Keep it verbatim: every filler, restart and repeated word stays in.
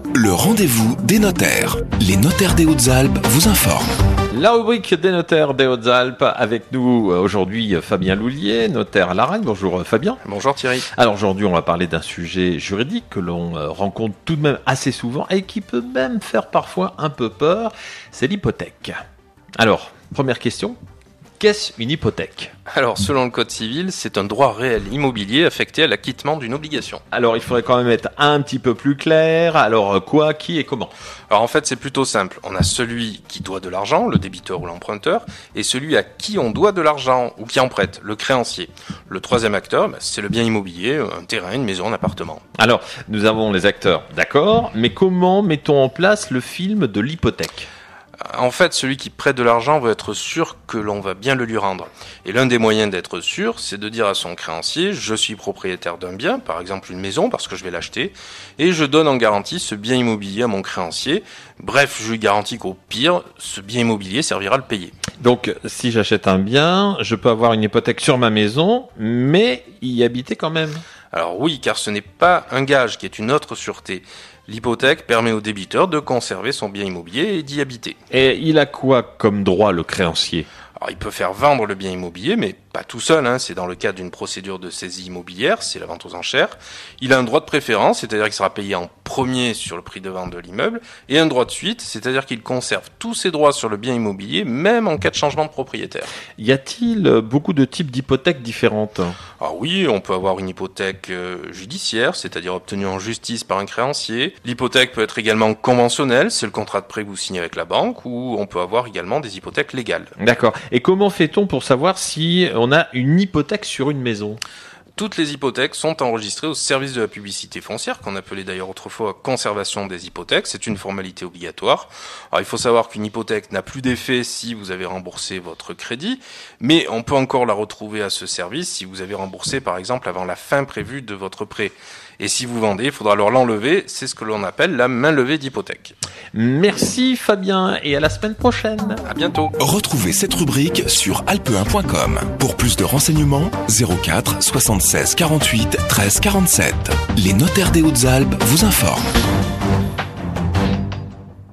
Le rendez-vous des notaires. Les notaires des Hautes-Alpes vous informent. La rubrique des notaires des Hautes-Alpes, avec nous aujourd'hui Fabien Loulier, notaire à Laragne. Bonjour Fabien. Bonjour Thierry. Alors aujourd'hui on va parler d'un sujet juridique que l'on rencontre tout de même assez souvent et qui peut même faire parfois un peu peur, c'est l'hypothèque. Alors, première question, qu'est-ce une hypothèque ? Alors, selon le Code civil, c'est un droit réel immobilier affecté à l'acquittement d'une obligation. Alors, il faudrait quand même être un petit peu plus clair. Alors, quoi, qui et comment ? Alors, en fait, c'est plutôt simple. On a celui qui doit de l'argent, le débiteur ou l'emprunteur, et celui à qui on doit de l'argent ou qui en prête, le créancier. Le troisième acteur, bah, c'est le bien immobilier, un terrain, une maison, un appartement. Alors, nous avons les acteurs, d'accord, mais comment mettons en place le film de l'hypothèque ? En fait, celui qui prête de l'argent veut être sûr que l'on va bien le lui rendre. Et l'un des moyens d'être sûr, c'est de dire à son créancier « Je suis propriétaire d'un bien, par exemple une maison, parce que je vais l'acheter, et je donne en garantie ce bien immobilier à mon créancier. Bref, je lui garantis qu'au pire, ce bien immobilier servira à le payer. » Donc, si j'achète un bien, je peux avoir une hypothèque sur ma maison, mais y habiter quand même. Alors oui, car ce n'est pas un gage qui est une autre sûreté. L'hypothèque permet au débiteur de conserver son bien immobilier et d'y habiter. Et il a quoi comme droit, le créancier ? Alors, il peut faire vendre le bien immobilier, mais pas tout seul, hein. C'est dans le cadre d'une procédure de saisie immobilière, c'est la vente aux enchères. Il a un droit de préférence, c'est-à-dire qu'il sera payé en premier sur le prix de vente de l'immeuble, et un droit de suite, c'est-à-dire qu'il conserve tous ses droits sur le bien immobilier, même en cas de changement de propriétaire. Y a-t-il beaucoup de types d'hypothèques différentes ? Alors oui, on peut avoir une hypothèque euh, judiciaire, c'est-à-dire obtenue en justice par un créancier. L'hypothèque peut être également conventionnelle, c'est le contrat de prêt que vous signez avec la banque, ou on peut avoir également des hypothèques légales. D'accord. Et comment fait-on pour savoir si on a une hypothèque sur une maison ? Toutes les hypothèques sont enregistrées au service de la publicité foncière, qu'on appelait d'ailleurs autrefois conservation des hypothèques. C'est une formalité obligatoire. Alors il faut savoir qu'une hypothèque n'a plus d'effet si vous avez remboursé votre crédit, mais on peut encore la retrouver à ce service si vous avez remboursé par exemple avant la fin prévue de votre prêt. Et si vous vendez, il faudra alors l'enlever. C'est ce que l'on appelle la main levée d'hypothèque. Merci Fabien et à la semaine prochaine. À bientôt. Retrouvez cette rubrique sur alpe un point com. Pour plus de renseignements, zéro quatre soixante-seize quarante-huit treize quarante-sept. Les notaires des Hautes-Alpes vous informent.